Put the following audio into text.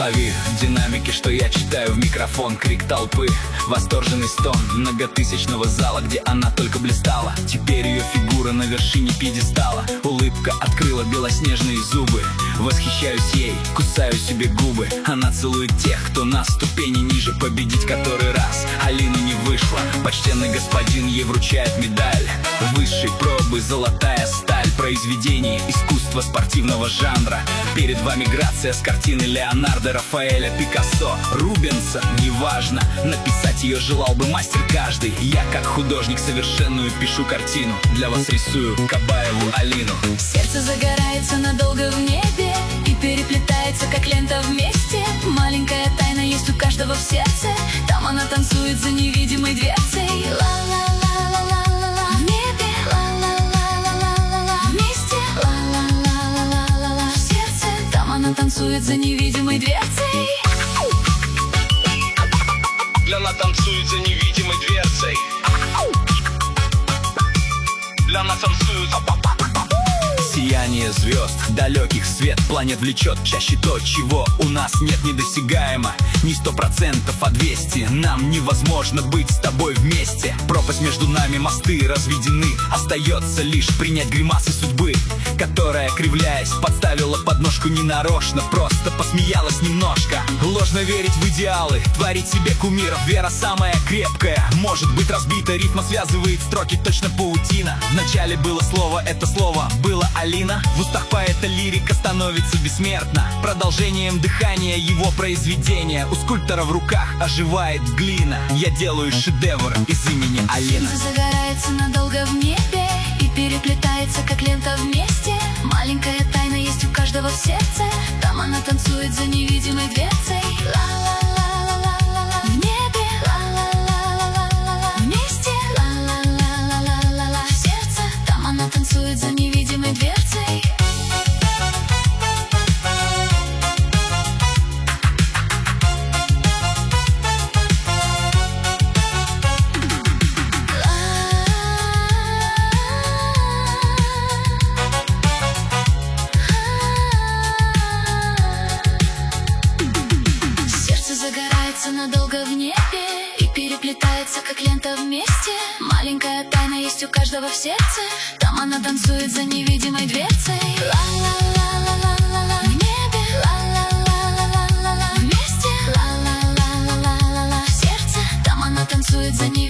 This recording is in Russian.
Лови динамики, что я читаю в микрофон. Крик толпы, восторженный стон многотысячного зала, где она только блистала. Теперь ее фигура на вершине пьедестала. Улыбка открыла белоснежные зубы. Восхищаюсь ей, кусаю себе губы. Она целует тех, кто на ступени ниже. Победить который раз Алина не вышла. Почтенный господин ей вручает медаль высшей пробы, золотая сталь произведений искусства спортивного жанра. Перед вами грация с картины Леонардо, Рафаэля, Пикассо, Рубенса. Неважно, написать ее желал бы мастер каждый. Я как художник совершенную пишу картину. Для вас рисую Кабаеву Алину. Сердце загорается надолго в небе и переплетается, как лента вместе. Маленькая тайна есть у каждого в сердце. Там она танцует за невидимой дверцей. Ла-ла-ла-ла-ла-ла-ла. В небе. Ла-ла-ла-ла-ла-ла-ла. Вместе. Ла-ла-ла-ла-ла-ла. В сердце. Там она танцует за невидимой дверцей. Она танцует за невидимой дверцей. Она танцует. Сияние звезд, далеких свет планет влечет чаще то, чего у нас нет, недосягаемо. Не 100%, а 200. Нам невозможно быть с тобой вместе. Пропасть между нами, мосты разведены. Остается лишь принять гримасы судьбы, которая, кривляясь, подставила подножку ненарочно. Просто посмеялась немножко. Ложно верить в идеалы, творить себе кумиров. Вера самая крепкая, может быть разбита. Рифма связывает строки, точно паутина. Вначале было слово, это слово было Алина. В устах поэта лирика становится бессмертна. Продолжением дыхания его произведения. У скульптора в руках оживает глина. Я делаю шедевр из имени Алина. Солнце загорается надолго в небе и переплетается, как лента вместе. Маленькая тайна есть у каждого в сердце. Там она танцует за невидимой дверцей. Ла-ла-ла-ла-ла-ла. В небе. Ла-ла-ла-ла-ла-ла. Вместе. Ла-ла-ла-ла-ла-ла. В сердце. Там она танцует за невидимой дверцей. Загорается надолго в небе и переплетается, как лента вместе. Маленькая тайна есть у каждого в сердце. Там она танцует за невидимой дверцей. Ла-ла-ла-ла-ла-ла. В небе. Ла-ла-ла-ла-ла-ла. Вместе. Ла-ла-ла-ла-ла-ла. В сердце. Там она танцует за невидимой дверцей.